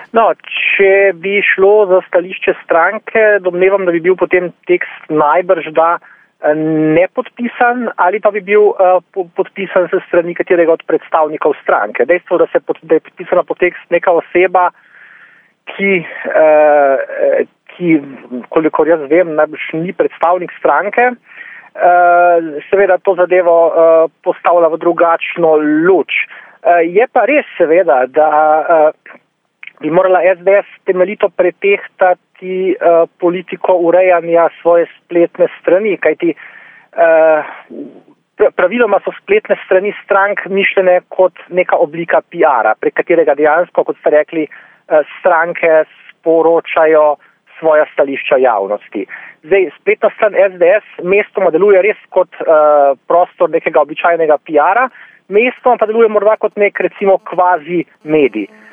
No, če bi šlo za stališče stranke, domnevam, da bi bil potem tekst najbrž da nepodpisan ali pa bi bil podpisan se strani katerega od predstavnikov stranke. Dejstvo, da je podpisana pod tekst neka oseba, ki kolikor jaz vem, najbrž ni predstavnik stranke, seveda to zadevo postavlja v drugačno luč. Je pa res seveda, da bi morala SDS temeljito pretehtati politiko urejanja svoje spletne strani, kajti praviloma so spletne strani strank mišljene kot neka oblika PR-a, prek katerega dejansko, kot ste rekli, stranke sporočajo svoja stališča javnosti. Zdaj, spletna stran SDS mestoma deluje res kot prostor nekega običajnega PR-a, mestoma pa deluje morda kot nek, recimo, kvazi medij.